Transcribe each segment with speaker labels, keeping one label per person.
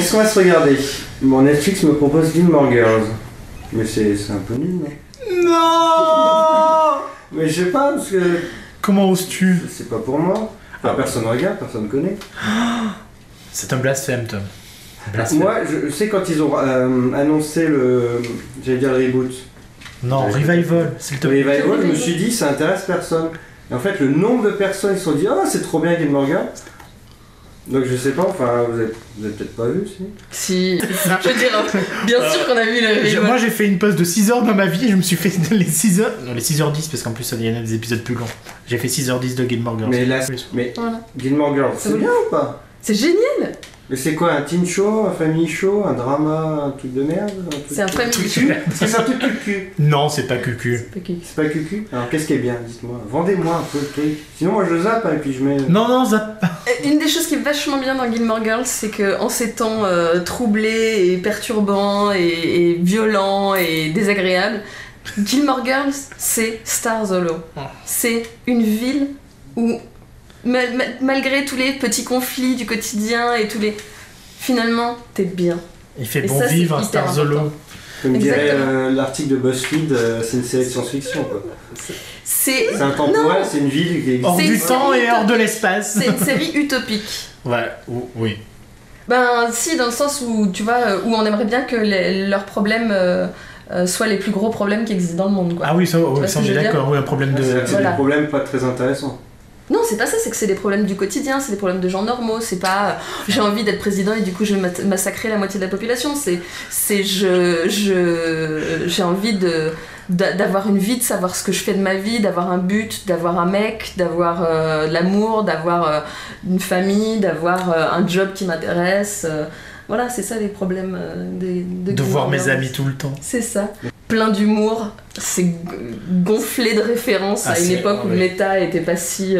Speaker 1: qu'est-ce qu'on va se regarder? Bon, Netflix me propose Gilmore Girls. Mais c'est un peu nul, non?
Speaker 2: Non.
Speaker 1: Mais je sais pas, parce que...
Speaker 2: Comment oses-tu?
Speaker 1: C'est pas pour moi. Enfin, personne regarde, personne connaît.
Speaker 2: C'est un blasphème, Tom. Blasphème.
Speaker 1: Moi, je sais quand ils ont annoncé le... J'allais dire le reboot.
Speaker 2: Non, Revival, s'il te plaît.
Speaker 1: Revival, je me suis dit, ça intéresse personne. Et en fait, le nombre de personnes, ils se sont dit, ah, c'est trop bien Gilmore Girls. Donc je sais pas, enfin, vous avez peut-être pas vu,
Speaker 3: si. Je veux dire, bien sûr qu'on a vu le Revival.
Speaker 2: Moi j'ai fait une pause de 6 heures dans ma vie et je me suis fait les 6 heures... Non, les 6h10 parce qu'en plus il y en a des épisodes plus longs. J'ai fait 6h10 de Gilmore Girls.
Speaker 1: Mais
Speaker 3: voilà.
Speaker 1: Gilmore Girls, c'est bien ou pas?
Speaker 3: C'est génial.
Speaker 1: Mais c'est quoi, un teen show, un family show, un drama, un truc de merde?
Speaker 3: C'est un family show.
Speaker 1: C'est un truc cucu.
Speaker 2: Non, c'est pas cucu.
Speaker 1: C'est pas cucu? Alors qu'est-ce qui est bien, dites-moi. Vendez-moi un peu le truc. Sinon moi je zappe et puis je mets...
Speaker 2: Non, zappe.
Speaker 3: Une des choses qui est vachement bien dans Gilmore Girls, c'est que en ces temps troublés et perturbants et violents et désagréables, Gilmore Girls, c'est Stars Hollow. C'est une ville où... malgré tous les petits conflits du quotidien et tous les... Finalement, t'es bien.
Speaker 2: Il fait
Speaker 3: et
Speaker 2: bon
Speaker 3: ça,
Speaker 2: vivre à Stars Hollow.
Speaker 1: Comme dirait l'article de BuzzFeed, c'est une série de science-fiction, quoi.
Speaker 3: C'est
Speaker 1: intemporel, c'est une ville qui existe.
Speaker 2: Hors du temps et hors de l'espace.
Speaker 3: C'est une série utopique.
Speaker 2: Ouais, oui.
Speaker 3: Ben si, dans le sens où, tu vois, où on aimerait bien que leurs problèmes... soient les plus gros problèmes qui existent dans le monde, quoi.
Speaker 2: Ah oui, ça on est d'accord, oui, un problème de...
Speaker 1: C'est des problèmes pas très intéressants.
Speaker 3: Non, c'est pas ça, c'est que c'est des problèmes du quotidien, c'est des problèmes de gens normaux, c'est pas j'ai envie d'être président et du coup je vais massacrer la moitié de la population, c'est j'ai envie d'avoir une vie, de savoir ce que je fais de ma vie, d'avoir un but, d'avoir un mec, d'avoir de l'amour, d'avoir une famille, d'avoir un job qui m'intéresse. Voilà, c'est ça les problèmes de
Speaker 2: voir mes amis tout le temps.
Speaker 3: C'est ça. Plein d'humour, c'est gonflé de références à une époque où l'État n'était pas si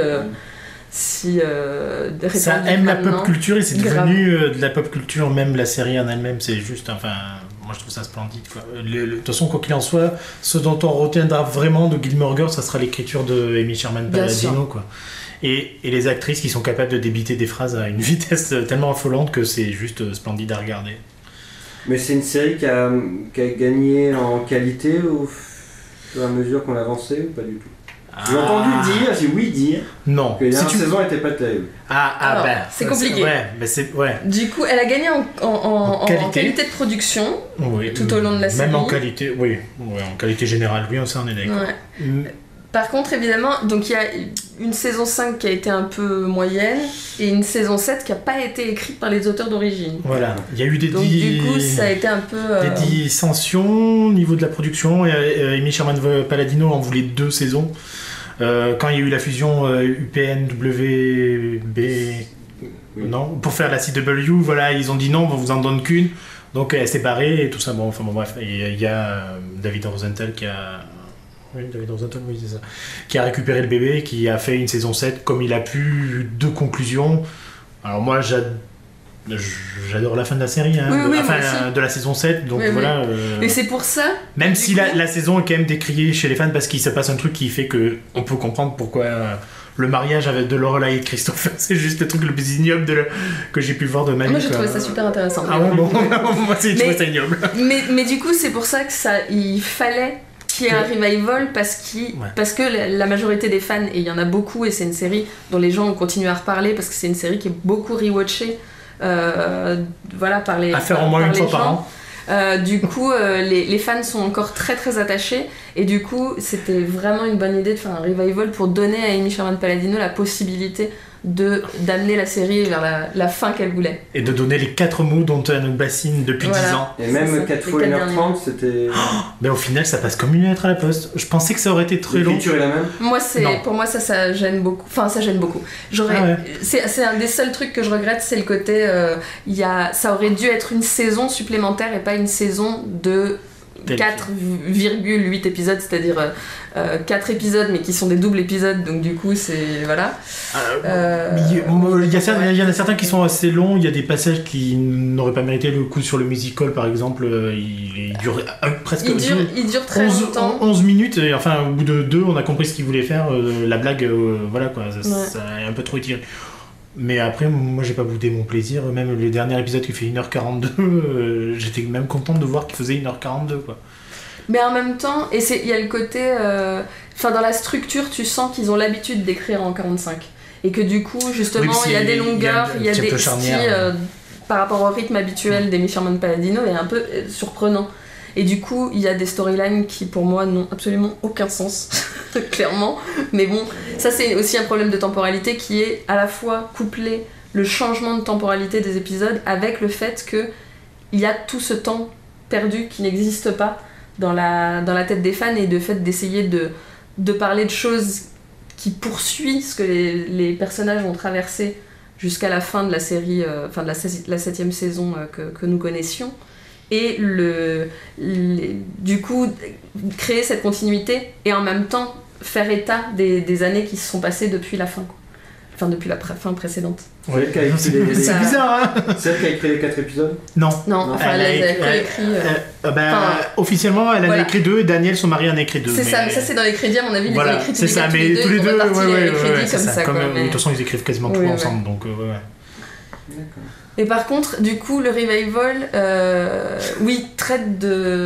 Speaker 3: répandu.
Speaker 2: Ça aime la pop culture et c'est devenu de la pop culture, même la série en elle-même, c'est juste, enfin, moi je trouve ça splendide, quoi. De toute façon, quoi qu'il en soit, ce dont on retiendra vraiment de Gilmore Girls, ça sera l'écriture de Amy Sherman-Palladino, quoi. Et les actrices qui sont capables de débiter des phrases à une vitesse tellement affolante que c'est juste splendide à regarder.
Speaker 1: Mais c'est une série qui a gagné en qualité au fur et à mesure qu'on avançait ou pas du tout? J'ai entendu dire, j'ai oui dire,
Speaker 2: non,
Speaker 1: que la dernière saison était pas terrible.
Speaker 3: Alors, c'est compliqué.
Speaker 2: Ouais.
Speaker 3: Du coup, elle a gagné en qualité de production tout au long de la série.
Speaker 2: Même en qualité, en qualité générale, oui, ça on est d'accord.
Speaker 3: Ouais. Par contre, évidemment, donc il y a une saison 5 qui a été un peu moyenne et une saison 7 qui n'a pas été écrite par les auteurs d'origine.
Speaker 2: Voilà, il y a eu des
Speaker 3: donc du coup, ça a été un peu...
Speaker 2: des dissensions au niveau de la production. Amy Sherman-Palladino en voulait 2 saisons. Quand il y a eu la fusion UPN-WB... Non, pour faire la CW, voilà, ils ont dit non, on vous en donne qu'une. Donc elle s'est barrée et tout ça. Bon, bref, il y a David Rosenthal qui a... David Rosenthal, oui, c'est ça. Qui a récupéré le bébé, qui a fait une saison 7 comme il a pu, 2 conclusions. Alors moi, j'adore la fin de la série, de la saison 7, donc voilà.
Speaker 3: Et c'est pour ça.
Speaker 2: Même si la saison est quand même décriée chez les fans parce qu'il se passe un truc qui fait qu'on peut comprendre pourquoi le mariage avec de Lorelai et Christopher, c'est juste le truc le plus ignoble que j'ai pu voir de ma vie.
Speaker 3: Moi j'ai trouvé ça super intéressant.
Speaker 2: Ah bon, moi j'ai trouvé ça ignoble.
Speaker 3: Mais du coup, c'est pour ça que il fallait qu'il y ait un revival parce que la majorité des fans, et il y en a beaucoup, et c'est une série dont les gens ont continué à reparler parce que c'est une série qui est beaucoup rewatchée par les
Speaker 2: à faire au moins une fois par an.
Speaker 3: Du coup, les fans sont encore très très attachés et du coup, c'était vraiment une bonne idée de faire un revival pour donner à Amy Sherman-Palladino la possibilité d'amener la série vers la fin qu'elle voulait.
Speaker 2: Et de donner les 4 mots dont elle nous bassine depuis 10 ans.
Speaker 1: Et même 4 fois 1h30, c'était...
Speaker 2: Mais au final, ça passe comme une lettre à la poste. Je pensais que ça aurait été très long.
Speaker 1: L'écriture est la même?
Speaker 3: Pour moi, ça gêne beaucoup. Enfin, ça gêne beaucoup. C'est un des seuls trucs que je regrette, c'est le côté... ça aurait dû être une saison supplémentaire et pas une saison de 4,8 épisodes, c'est-à-dire 4 épisodes mais qui sont des doubles épisodes, donc du coup c'est... Voilà.
Speaker 2: Il y en a certains qui sont assez longs, il y a des passages qui n'auraient pas mérité le coup sur le musical par exemple, il dure presque...
Speaker 3: Il dure très longtemps.
Speaker 2: 11 minutes, et enfin au bout de 2 on a compris ce qu'il voulait faire, la blague, voilà quoi, ça est un peu trop étiré. Mais après, moi j'ai pas boudé mon plaisir. Même le dernier épisode qui fait 1h42, j'étais même contente de voir qu'il faisait 1h42 quoi.
Speaker 3: Mais en même temps, et il y a le côté. Dans la structure, tu sens qu'ils ont l'habitude d'écrire en 45. Et que du coup, justement, il y a des longueurs, il y a des par rapport au rythme habituel d'Amy Sherman-Palladino, est un peu surprenant. Et du coup, il y a des storylines qui, pour moi, n'ont absolument aucun sens, clairement. Mais bon, ça c'est aussi un problème de temporalité qui est à la fois couplé le changement de temporalité des épisodes avec le fait qu'il y a tout ce temps perdu qui n'existe pas dans la tête des fans et le fait d'essayer de parler de choses qui poursuivent ce que les personnages ont traversé jusqu'à la fin de la série, de la 7e saison que nous connaissions. Et du coup, créer cette continuité et en même temps faire état des années qui se sont passées depuis la fin. Enfin, depuis la fin précédente.
Speaker 1: Ouais, c'est
Speaker 2: bizarre, hein.
Speaker 1: C'est elle qui a écrit les 4 épisodes ?
Speaker 3: Non, elle a écrit...
Speaker 2: officiellement, elle en a écrit 2 et Daniel, son mari, en a écrit 2.
Speaker 3: C'est ça, mais ça c'est dans les crédits, à mon avis,
Speaker 2: voilà,
Speaker 3: ils ont écrit
Speaker 2: c'est ça, mais tous les deux,
Speaker 3: comme ça.
Speaker 2: De toute façon, ils écrivent quasiment tout ensemble, donc ouais.
Speaker 1: D'accord.
Speaker 3: Et par contre, du coup, le revival, traite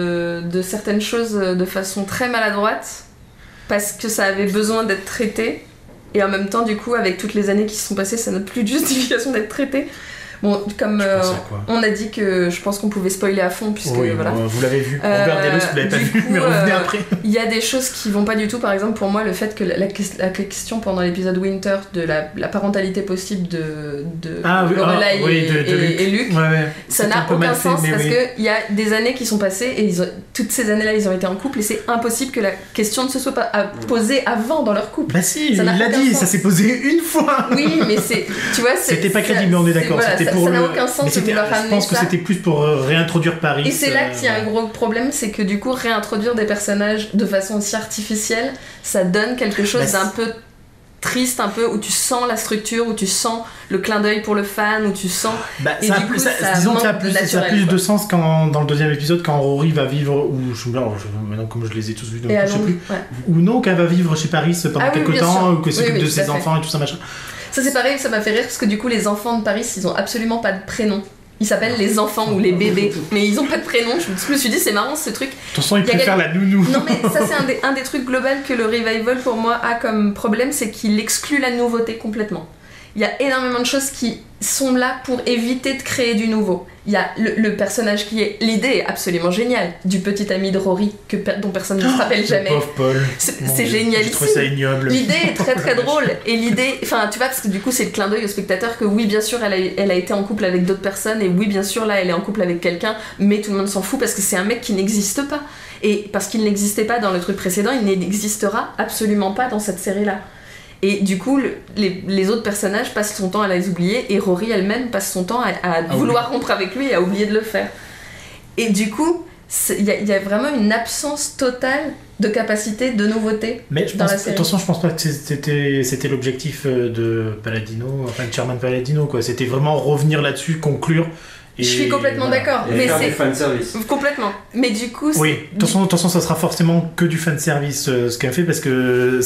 Speaker 3: de certaines choses de façon très maladroite, parce que ça avait besoin d'être traité, et en même temps, du coup, avec toutes les années qui se sont passées, ça n'a plus de justification d'être traité. Bon, comme on a dit que je pense qu'on pouvait spoiler à fond, puisque voilà.
Speaker 2: Vous l'avez vu, Robert Delos, vous l'avez pas vu, mais revenez après.
Speaker 3: Il y a des choses qui vont pas du tout, par exemple, pour moi, le fait que la question pendant l'épisode Winter de la parentalité possible de Lorelai et Luke, ça n'a aucun sens parce qu'il y a des années qui sont passées et toutes ces années-là, ils ont été en couple et c'est impossible que la question ne se soit pas posée avant dans leur couple.
Speaker 2: Bah si, il l'a dit, ça s'est posé une fois.
Speaker 3: Oui, mais tu vois,
Speaker 2: c'était pas crédible, mais on est d'accord.
Speaker 3: Ça n'a aucun sens de vouloir ramener ça.
Speaker 2: Je pense que c'était plus pour réintroduire Paris.
Speaker 3: Et c'est là qu'il y a un gros problème, c'est que du coup, réintroduire des personnages de façon aussi artificielle, ça donne quelque chose d'un peu triste, un peu où tu sens la structure, où tu sens le clin d'œil pour le fan, où tu sens...
Speaker 2: disons que ça a plus de sens quand, dans le deuxième épisode, quand Rory va vivre, maintenant comme je les ai tous vus, donc, je sais plus, ou non, qu'elle va vivre chez Paris pendant quelques temps, ou que s'occupe de ses enfants et tout ça, machin.
Speaker 3: Ça c'est pareil, ça m'a fait rire parce que du coup les enfants de Paris ils ont absolument pas de prénom. Ils s'appellent les enfants ou les bébés, mais ils ont pas de prénom. Je me suis dit c'est marrant ce truc.
Speaker 2: De toute façon ils préfèrent la nounou.
Speaker 3: Non mais ça c'est un des trucs globaux que le revival pour moi a comme problème, c'est qu'il exclut la nouveauté complètement. Il y a énormément de choses qui sont là pour éviter de créer du nouveau. Il y a le personnage qui est... L'idée est absolument géniale, du petit ami de Rory dont personne ne se rappelle jamais.
Speaker 2: Pauvre Paul.
Speaker 3: C'est génial.
Speaker 2: Je trouve ça ignoble.
Speaker 3: L'idée est très très drôle. Et l'idée... Enfin, tu vois, parce que du coup, c'est le clin d'œil au spectateur que oui, bien sûr, elle a été en couple avec d'autres personnes. Et oui, bien sûr, là, elle est en couple avec quelqu'un. Mais tout le monde s'en fout parce que c'est un mec qui n'existe pas. Et parce qu'il n'existait pas dans le truc précédent, il n'existera absolument pas dans cette série-là. Et du coup, les autres personnages passent son temps à les oublier et Rory elle-même passe son temps à vouloir rompre avec lui et à oublier de le faire. Et du coup, il y a vraiment une absence totale de capacité, de nouveauté dans la série.
Speaker 2: Attention, je pense pas que c'était l'objectif de Palladino, enfin de Sherman-Palladino, quoi. C'était vraiment revenir là-dessus, conclure.
Speaker 3: Je suis complètement d'accord,
Speaker 1: mais c'est fanservice.
Speaker 3: Complètement. Mais du coup,
Speaker 2: oui, de toute façon, ça sera forcément que du fanservice ce qu'elle fait parce que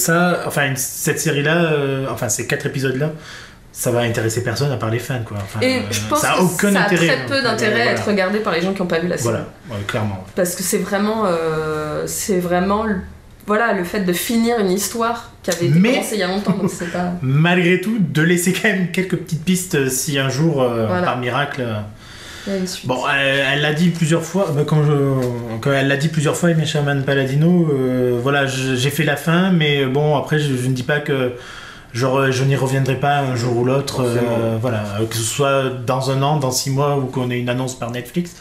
Speaker 2: cette série-là, ces 4 épisodes-là, ça va intéresser personne à part les fans, quoi.
Speaker 3: Et je pense
Speaker 2: ça a
Speaker 3: que
Speaker 2: aucun
Speaker 3: ça
Speaker 2: intérêt.
Speaker 3: A très peu d'intérêt à être regardé par les gens qui n'ont pas vu la série.
Speaker 2: Voilà, clairement.
Speaker 3: Parce que c'est vraiment le fait de finir une histoire qui avait été commencée il y a longtemps, donc c'est pas...
Speaker 2: Malgré tout, de laisser quand même quelques petites pistes si un jour, par miracle... Bon, elle l'a dit plusieurs fois, quand elle l'a dit plusieurs fois, Amy Sherman-Palladino, j'ai fait la fin, mais bon, après, je ne dis pas que je n'y reviendrai pas un jour ou l'autre, que ce soit dans un an, dans 6 mois, ou qu'on ait une annonce par Netflix,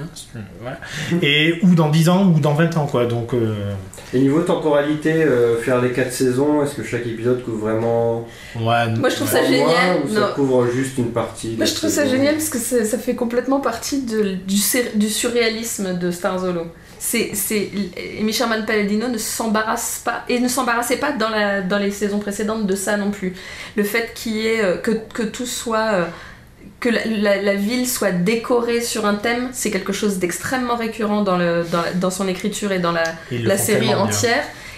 Speaker 2: ou dans 10 ans, ou dans 20 ans, quoi, donc...
Speaker 1: Et niveau temporalité, faire les 4 saisons, est-ce que chaque épisode couvre vraiment...
Speaker 3: Moi je trouve ça génial.
Speaker 1: Ou ça couvre juste une partie?
Speaker 3: Moi je trouve ça génial parce que ça fait complètement partie du surréalisme de Stars Hollow. Amy Sherman-Palladino ne s'embarrasse pas, et ne s'embarrassait pas dans les saisons précédentes de ça non plus. Le fait qu'il y ait que tout soit... que la ville soit décorée sur un thème, c'est quelque chose d'extrêmement récurrent dans son écriture et dans la série entière.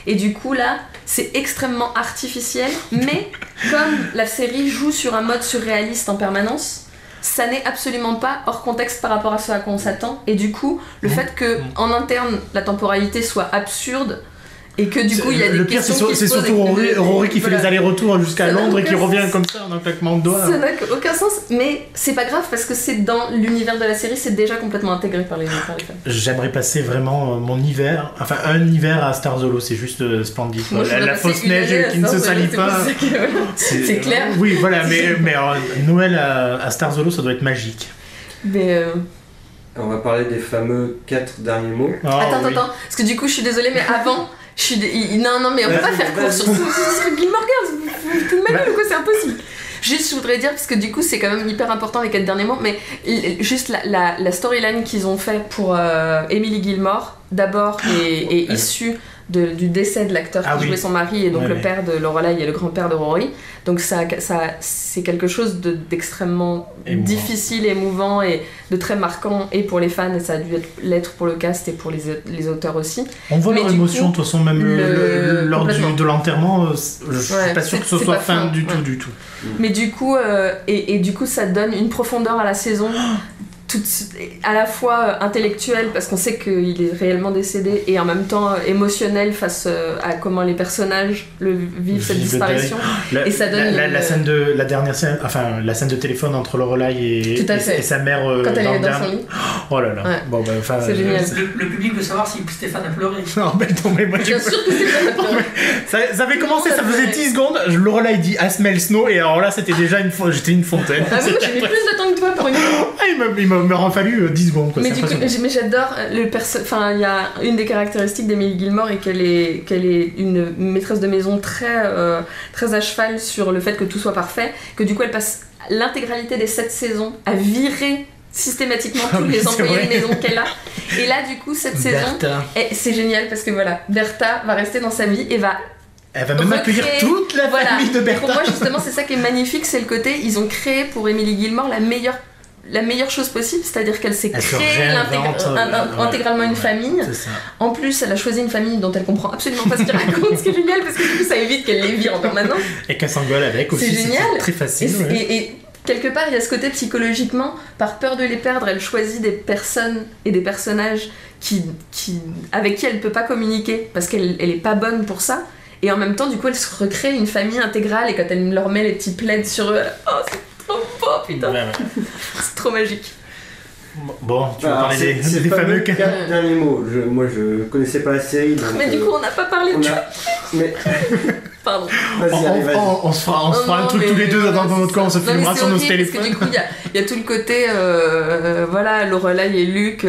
Speaker 3: Et du coup là, c'est extrêmement artificiel, mais comme la série joue sur un mode surréaliste en permanence, ça n'est absolument pas hors contexte par rapport à ce à quoi on s'attend. Et du coup, le fait que en interne la temporalité soit absurde et que du coup il y a des questions qui se posent.
Speaker 2: C'est surtout Rory qui fait les allers-retours jusqu'à Londres et qui revient comme ça en un claquement de doigts.
Speaker 3: Ça n'a aucun sens, mais c'est pas grave parce que c'est dans l'univers de la série, c'est déjà complètement intégré par les fans.
Speaker 2: J'aimerais passer vraiment mon hiver, enfin un hiver à Stars Hollow, c'est juste splendide.
Speaker 3: Moi,
Speaker 2: la fausse neige qui ne se salit pas.
Speaker 3: C'est clair.
Speaker 2: Oui, voilà, mais Noël à Stars Hollow, ça doit être magique.
Speaker 3: Mais
Speaker 1: On va parler des fameux 4 derniers mots.
Speaker 2: Oh,
Speaker 3: attends, parce que du coup je suis désolée, mais avant... Non, mais on peut pas faire court sur Gilmore Girls, vous foutez de ma gueule ou quoi, c'est impossible. Juste, je voudrais dire, parce que du coup, c'est quand même hyper important les 4 derniers mots, mais juste la storyline qu'ils ont fait pour Emily Gilmore, d'abord, est issue du décès de l'acteur qui jouait son mari, et donc le père de Lorelai et le grand-père de Rory. Donc ça c'est quelque chose d'extrêmement difficile, émouvant et de très marquant, et pour les fans, et ça a dû l'être pour le cast et pour les auteurs aussi.
Speaker 2: On voit leur émotion, de toute façon, même lors de l'enterrement, je suis pas sûr que ce soit fin du tout.
Speaker 3: Mais du coup, et du coup, ça donne une profondeur à la saison. À la fois intellectuel parce qu'on sait qu'il est réellement décédé, et en même temps émotionnel face à comment les personnages vivent cette disparition. Et ça donne la scène de téléphone entre Lorelai et sa mère
Speaker 2: quand
Speaker 3: elle est dans son lit.
Speaker 2: Oh là là. Ouais. Bon,
Speaker 3: c'est génial.
Speaker 4: Le public veut savoir si Stéphane a pleuré.
Speaker 2: Non mais moi
Speaker 3: bien sûr que Stéphane a pleuré.
Speaker 2: Ça avait commencé, ça faisait 10 secondes. Lorelai dit I smell snow, et alors là c'était déjà j'étais une fontaine.
Speaker 3: Ah oui, j'ai mis plus de temps que toi pour une fois.
Speaker 2: Il m'aura fallu 10 secondes. Quoi.
Speaker 3: Mais du coup, j'adore enfin, il y a une des caractéristiques d'Emily Gilmore, et qu'elle est une maîtresse de maison très à cheval sur le fait que tout soit parfait, que du coup elle passe l'intégralité des 7 saisons à virer systématiquement tous les employés de maison qu'elle a. Et là du coup cette saison, c'est génial parce que voilà, Bertha va rester dans sa vie et
Speaker 2: elle va même accueillir toute la famille de Bertha.
Speaker 3: Pour moi justement c'est ça qui est magnifique, c'est le côté, ils ont créé pour Emily Gilmore la meilleure chose possible, c'est-à-dire qu'elle s'est créée intégralement une famille. En plus, elle a choisi une famille dont elle comprend absolument pas ce qu'elle raconte, ce qui est génial parce que du coup ça évite qu'elle les vire en permanence. Et
Speaker 2: qu'elle s'engueule avec aussi,
Speaker 3: c'est génial.
Speaker 2: C'est très facile.
Speaker 3: Et quelque part, il y a ce côté psychologiquement, par peur de les perdre, elle choisit des personnes et des personnages avec qui elle peut pas communiquer parce qu'elle est pas bonne pour ça. Et en même temps, du coup, elle se recrée une famille intégrale, et quand elle leur met les petits plaids sur eux, c'est trop beau, putain. C'est trop magique.
Speaker 2: Bon, tu vas parler des fameux
Speaker 1: 4 derniers mots. Moi, je connaissais pas la série. Donc,
Speaker 3: mais du coup, on n'a pas parlé de
Speaker 1: mais...
Speaker 3: Pardon.
Speaker 1: Vas-y.
Speaker 2: On se fera un truc tous les deux dans notre coin, on se filmera sur nos téléphones.
Speaker 3: Parce que du coup, il y a tout le côté, Lorelai et Luke,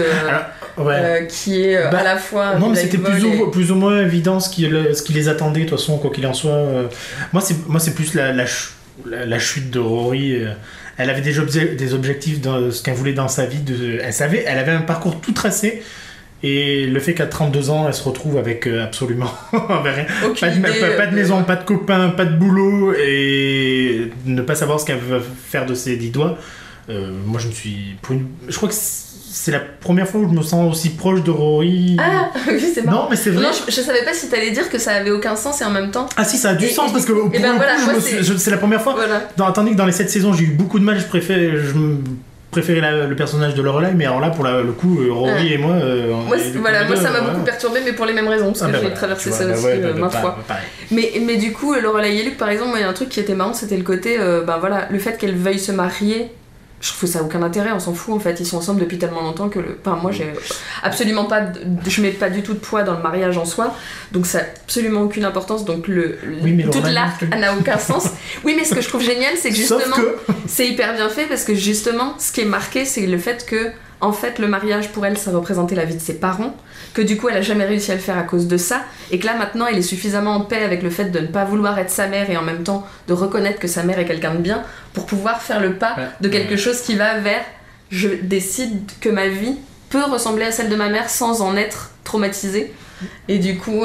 Speaker 3: qui est à la fois...
Speaker 2: Non, mais c'était plus ou moins évident ce qui les attendait, de toute façon, quoi qu'il en soit. Moi, c'est plus la chute de Rory. Elle avait des objectifs dans ce qu'elle voulait dans sa vie. Elle avait un parcours tout tracé. Et le fait qu'à 32 ans, elle se retrouve avec absolument rien. Pas de maison, pas de copains, pas de boulot, et ne pas savoir ce qu'elle veut faire de ses 10 doigts. Moi, je crois que c'est la première fois où je me sens aussi proche de Rory.
Speaker 3: Ah oui, c'est marrant.
Speaker 2: Non, mais c'est vrai.
Speaker 3: Non, je savais pas si t'allais dire que ça avait aucun sens et en même temps.
Speaker 2: Ah si, ça a du sens parce que pour c'est la première fois. Voilà. Tandis que dans les 7 saisons, j'ai eu beaucoup de mal. Je préférais le personnage de Lorelai, mais alors là, pour le coup, Rory et moi.
Speaker 3: Moi, ça m'a beaucoup perturbé, mais pour les mêmes raisons, parce que j'ai traversé ça aussi maintes fois. Mais du coup, Lorelai et Luke, par exemple, moi, il y a un truc qui était marrant, c'était le côté, le fait qu'elle veuille se marier. Je trouve ça aucun intérêt, on s'en fout en fait, ils sont ensemble depuis tellement longtemps que moi j'ai absolument pas je mets pas du tout de poids dans le mariage en soi, donc ça a absolument aucune importance, donc toute l'arc n'a aucun sens. Oui, mais ce que je trouve génial, c'est que justement c'est hyper bien fait, parce que justement ce qui est marqué, c'est le fait que en fait le mariage pour elle ça représentait la vie de ses parents, que du coup elle a jamais réussi à le faire à cause de ça, et que là maintenant elle est suffisamment en paix avec le fait de ne pas vouloir être sa mère et en même temps de reconnaître que sa mère est quelqu'un de bien, pour pouvoir faire le pas de quelque chose qui va vers je décide que ma vie peut ressembler à celle de ma mère sans en être traumatisée. Et du coup,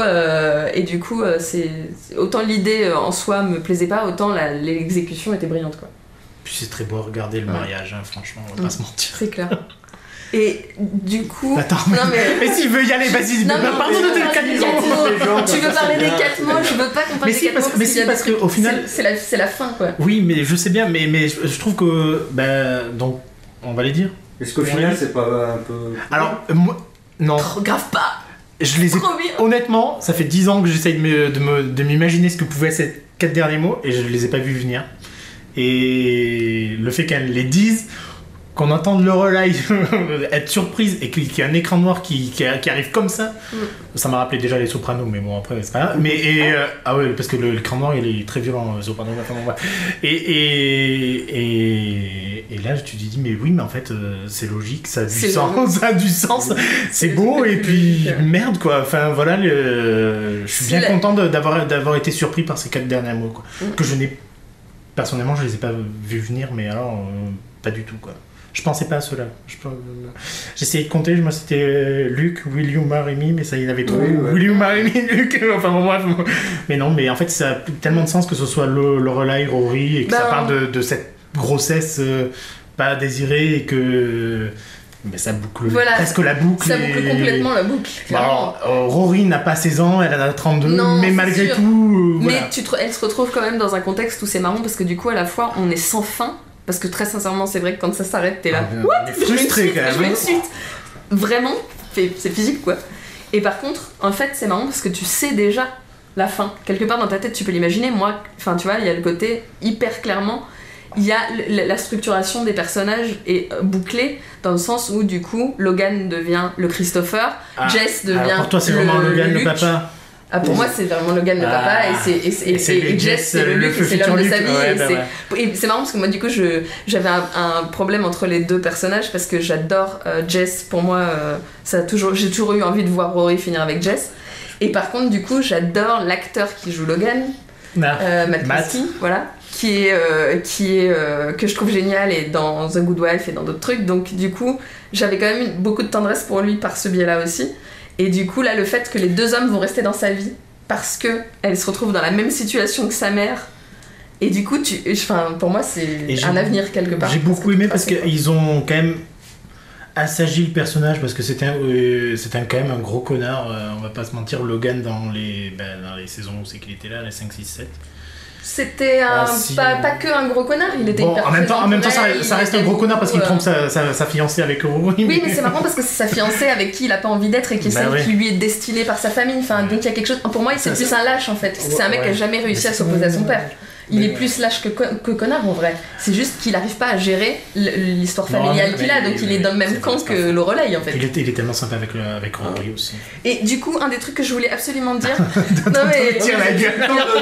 Speaker 3: c'est autant l'idée en soi me plaisait pas, autant l'exécution était brillante, quoi.
Speaker 2: Puis c'est très beau à regarder le mariage, hein, franchement, on va pas se mentir.
Speaker 3: C'est clair. Et du coup...
Speaker 2: Attends, mais s'il veut y aller, vas-y,
Speaker 3: non, mais
Speaker 2: pardon de te
Speaker 3: tu veux parler des 4 mots, je veux pas qu'on parle des 4 mots.
Speaker 2: Mais si, parce qu'au final...
Speaker 3: C'est la fin, quoi.
Speaker 2: Oui, mais je sais bien, mais je trouve que... donc, on va les dire.
Speaker 1: Est-ce qu'au final, c'est pas un peu...
Speaker 2: Alors, moi... Non.
Speaker 3: Grave pas.
Speaker 2: Je les ai... Honnêtement, ça fait 10 ans que j'essaye de m'imaginer ce que pouvaient être ces 4 derniers mots, et je les ai pas vus venir. Et le fait qu'elle les dise... Qu'on entende Lorelai être surprise et qu'il y a un écran noir qui arrive comme ça, ça m'a rappelé déjà les Sopranos, mais bon après c'est pas grave. Ah ouais, parce que l'écran noir il est très violent, Sopranos. Et là tu te dis mais oui, mais en fait c'est logique, ça a du sens, c'est beau et puis merde quoi. Enfin voilà, je suis bien content d'avoir été surpris par ces 4 derniers mots quoi. Que je n'ai personnellement je les ai pas vus venir, mais alors pas du tout quoi. Je pensais pas à cela. J'essayais de compter, moi c'était Luke, Will you marry me, mais ça il avait tout. Will you marry me, Luke. Enfin bon bref. Mais non, mais en fait ça a tellement de sens que ce soit Lorelai, Rory et que ça parle de cette grossesse pas désirée et que mais ça boucle presque la boucle.
Speaker 3: Ça boucle complètement la boucle.
Speaker 2: Alors, Rory n'a pas 16 ans, elle en a 32,
Speaker 3: non,
Speaker 2: mais malgré tout.
Speaker 3: Mais elle se retrouve quand même dans un contexte où c'est marrant parce que du coup à la fois on est sans fin. Parce que très sincèrement, c'est vrai que quand ça s'arrête, t'es là. What ?
Speaker 2: Frustré quand même.
Speaker 3: Je veux une suite. Vraiment, c'est physique quoi. Et par contre, en fait, c'est marrant parce que tu sais déjà la fin. Quelque part dans ta tête, tu peux l'imaginer. Moi, enfin, tu vois, il y a le côté hyper clairement. Il y a la structuration des personnages est bouclée dans le sens où du coup, Logan devient le Christopher, Jess devient.
Speaker 2: Alors pour toi, c'est vraiment Logan le papa.
Speaker 3: Ah, pour moi, c'est vraiment Logan le papa et Jess, c'est le Luke, c'est l'homme de sa vie. Et c'est marrant parce que moi, du coup, j'avais un problème entre les deux personnages parce que j'adore Jess. Pour moi, j'ai toujours eu envie de voir Rory finir avec Jess. Et par contre, du coup, j'adore l'acteur qui joue Logan, Matt Christie, voilà, qui est que je trouve génial et dans The Good Wife et dans d'autres trucs. Donc, du coup, j'avais quand même beaucoup de tendresse pour lui par ce biais-là aussi. Et du coup, là, le fait que les 2 hommes vont rester dans sa vie parce qu'elle se retrouve dans la même situation que sa mère, et du coup, pour moi, c'est un avenir quelque part.
Speaker 2: J'ai beaucoup aimé parce qu'ils ont quand même assagi le personnage parce que c'était quand même un gros connard, on va pas se mentir, Logan dans les saisons où c'est qu'il était là, les 5, 6, 7.
Speaker 3: C'était pas que un gros connard, il était hyper
Speaker 2: en même temps ça reste un gros connard parce qu'il trompe sa fiancée avec Rory.
Speaker 3: Oui, mais c'est marrant parce que c'est sa fiancée avec qui il a pas envie d'être et qui est celle qui lui est destinée par sa famille. Enfin, donc il y a quelque chose. Pour moi, c'est plus un lâche en fait. C'est un mec qui a jamais réussi à s'opposer à son père. Il est plus lâche que connard en vrai. C'est juste qu'il arrive pas à gérer l'histoire familiale qu'il a, donc il est dans le même camp que Lorelai en fait.
Speaker 2: Il est tellement sympa avec Rory aussi.
Speaker 3: Et du coup, un des trucs que je voulais absolument dire.
Speaker 2: Tire la gueule.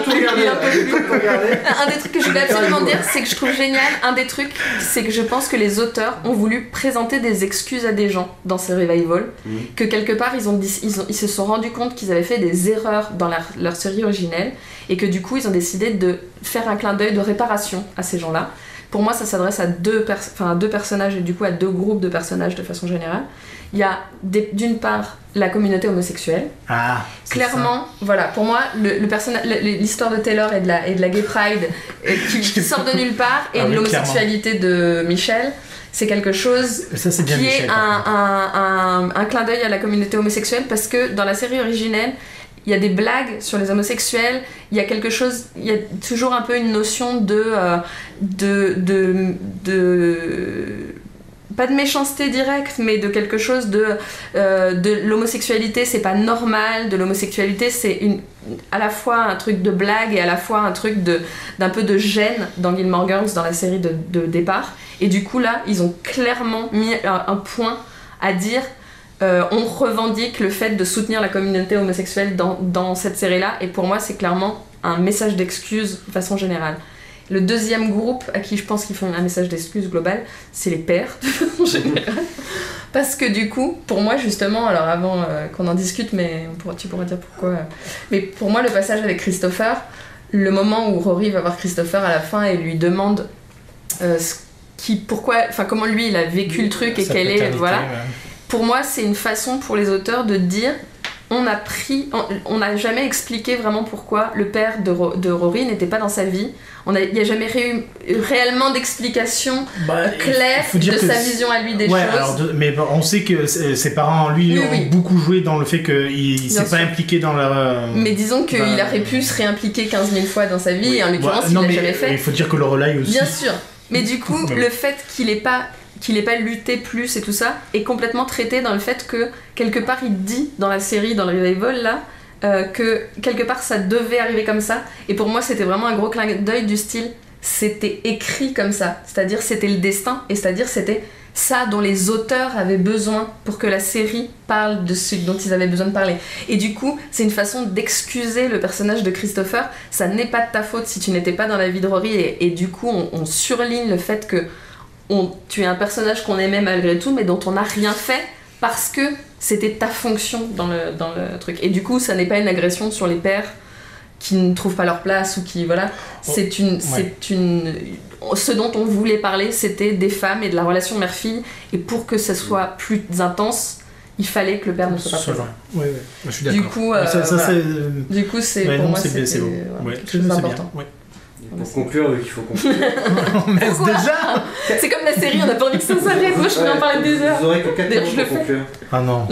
Speaker 3: Un des trucs que je voulais absolument dire, c'est que je trouve génial. Un des trucs, c'est que je pense que les auteurs ont voulu présenter des excuses à des gens dans ces revivals, que quelque part ils se sont rendus compte qu'ils avaient fait des erreurs dans leur série originelle. Et que du coup, ils ont décidé de faire un clin d'œil de réparation à ces gens-là. Pour moi, ça s'adresse à deux personnages et du coup à 2 groupes de personnages de façon générale. Il y a d'une part la communauté homosexuelle. Clairement, voilà, pour moi, l'histoire de Taylor et de la gay pride qui sort de nulle part et de l'homosexualité de Michel. C'est quelque chose qui est un clin d'œil à la communauté homosexuelle parce que dans la série originelle, il y a des blagues sur les homosexuels, il y a quelque chose, il y a toujours un peu une notion pas de méchanceté directe, mais de quelque chose de l'homosexualité, c'est pas normal, de l'homosexualité, c'est à la fois un truc de blague et à la fois un truc d'un peu de gêne dans Gilmore Girls, dans la série de départ. Et du coup, là, ils ont clairement mis un point à dire... on revendique le fait de soutenir la communauté homosexuelle dans cette série-là, et pour moi, c'est clairement un message d'excuse de façon générale. Le deuxième groupe à qui je pense qu'ils font un message d'excuse global, c'est les pères de façon générale. Parce que du coup, pour moi justement, alors avant qu'on en discute, mais tu pourras dire pourquoi. Mais pour moi, le passage avec Christopher, le moment où Rory va voir Christopher à la fin et lui demande comment lui il a vécu le truc et quelle est, voilà. Ouais. Pour moi, c'est une façon pour les auteurs de dire on n'a jamais expliqué vraiment pourquoi le père de Rory n'était pas dans sa vie. Il n'y a jamais eu réellement d'explication claire de sa vision à lui des choses.
Speaker 2: Alors, mais on sait que ses parents, lui, ont beaucoup joué dans le fait qu'il ne s'est pas impliqué dans la...
Speaker 3: Mais disons qu'il aurait pu se réimpliquer 15 000 fois dans sa vie, et en l'occurrence, il l'a jamais fait.
Speaker 2: Il faut dire que Lorelai aussi.
Speaker 3: Bien sûr. Mais du coup, le fait qu'il n'ait pas lutté plus et tout ça est complètement traité dans le fait que quelque part il dit dans la série, dans le revival là, que quelque part ça devait arriver comme ça, et pour moi c'était vraiment un gros clin d'œil du style c'était écrit comme ça, c'est-à-dire c'était le destin, et c'est-à-dire c'était ça dont les auteurs avaient besoin pour que la série parle de ce dont ils avaient besoin de parler. Et du coup c'est une façon d'excuser le personnage de Christopher, ça n'est pas de ta faute si tu n'étais pas dans la vie de Rory, et du coup on surligne le fait que tu es un personnage qu'on aimait malgré tout, mais dont on n'a rien fait parce que c'était ta fonction dans le truc. Et du coup, ça n'est pas une agression sur les pères qui ne trouvent pas leur place ou qui... Voilà. Ce dont on voulait parler, c'était des femmes et de la relation mère-fille. Et pour que ça soit plus intense, il fallait que le père ne soit pas présent.
Speaker 2: Oui, je suis d'accord.
Speaker 3: Du coup, du coup c'est, pour moi, c'est important.
Speaker 1: Ouais. Pour conclure, il faut conclure.
Speaker 2: Déjà
Speaker 3: c'est comme la série, on n'a pas envie que ça s'arrête. Moi, je pourrais en parler des heures.
Speaker 1: Vous aurez que 4 minutes pour conclure.
Speaker 2: Ah non.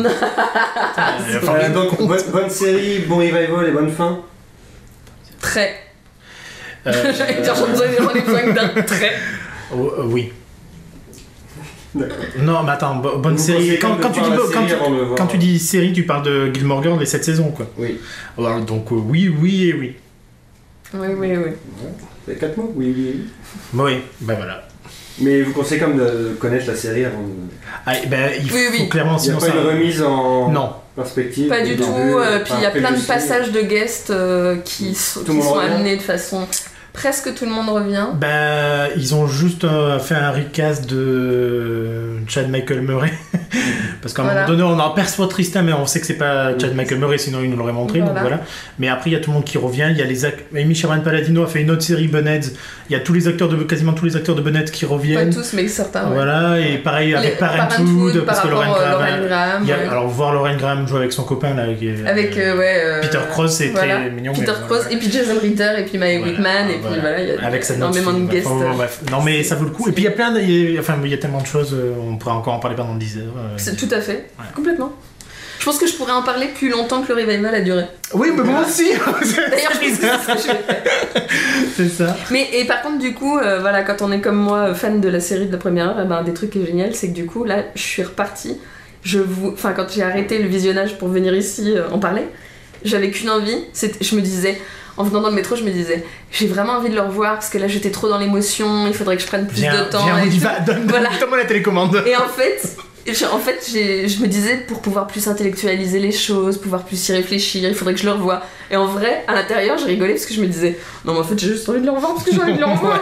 Speaker 1: Donc, bonne série, bon revival et bonne fin.
Speaker 3: Très. J'allais dire, j'en ai besoin d'un trait.
Speaker 2: Oui. D'accord. Non, mais attends, bonne série. Quand tu dis série, tu parles de Gilmore Girls, les 7 saisons, quoi.
Speaker 1: Oui.
Speaker 2: Alors, donc, oui et oui.
Speaker 3: Oui.
Speaker 1: C'est 4 mots, oui.
Speaker 2: Oui, ben voilà.
Speaker 1: Mais vous conseillez comme de connaître la série avant de...
Speaker 2: Il faut clairement...
Speaker 1: Il n'y a pas une remise en perspective.
Speaker 3: Pas du tout, puis il y a plein de passages de guests qui sont amenés de façon... Presque tout le monde revient.
Speaker 2: Ils ont juste fait un recast de Chad Michael Murray. Parce qu'à un moment donné, on en perçoit Tristan, mais on sait que c'est pas Chad Michael Murray, sinon il nous l'aurait montré. Donc voilà. Mais après, il y a tout le monde qui revient. Il y a les Amy Sherman Palladino a fait une autre série, Bunheads. Il y a quasiment tous les acteurs de Bunheads qui reviennent.
Speaker 3: Pas tous, mais certains.
Speaker 2: Voilà, et pareil avec Parenthood, parce que Lauren Graham. Alors, voir Lauren Graham jouer avec son copain là.
Speaker 3: Avec
Speaker 2: Peter Cross, c'est très mignon.
Speaker 3: Peter Cross, et puis Jason Ritter, et puis Mae Wickman, et puis voilà, il y a énormément de guests.
Speaker 2: Bref. Non, mais ça vaut le coup. Et puis il y a tellement de choses, on pourrait encore en parler pendant 10 heures.
Speaker 3: Tout à fait, complètement. Je pense que je pourrais en parler plus longtemps que le revival a duré.
Speaker 2: Oui, mais moi aussi.
Speaker 3: D'ailleurs, je pense que c'est ça que je vais faire.
Speaker 2: C'est ça.
Speaker 3: Et par contre, du coup, quand on est comme moi, fan de la série de la première heure, un des trucs qui est génial, c'est que du coup, là, je suis repartie. Quand j'ai arrêté le visionnage pour venir ici en parler, j'avais qu'une envie. Je me disais, en venant dans le métro, je me disais, j'ai vraiment envie de le revoir parce que là, j'étais trop dans l'émotion. Il faudrait que je prenne plus de temps.
Speaker 2: Viens, on y va. Donne-moi la télécommande.
Speaker 3: Et en fait, je me disais, pour pouvoir plus intellectualiser les choses, pouvoir plus y réfléchir, il faudrait que je le revoie. Et en vrai, à l'intérieur, j'ai rigolé parce que je me disais, non, mais en fait, j'ai juste envie de le revoir parce que j'ai envie de le revoir.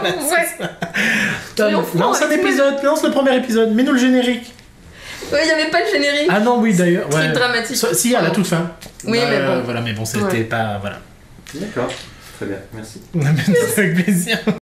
Speaker 2: Lance un épisode, lance le premier épisode, mets-nous le générique.
Speaker 3: Ouais, il n'y avait pas de générique.
Speaker 2: Ah non, oui, d'ailleurs.
Speaker 3: Truc dramatique.
Speaker 2: Si, à la toute fin.
Speaker 3: Oui, mais bon.
Speaker 2: Voilà, mais bon, c'était pas. Voilà.
Speaker 1: D'accord, très bien, merci.
Speaker 2: Avec plaisir.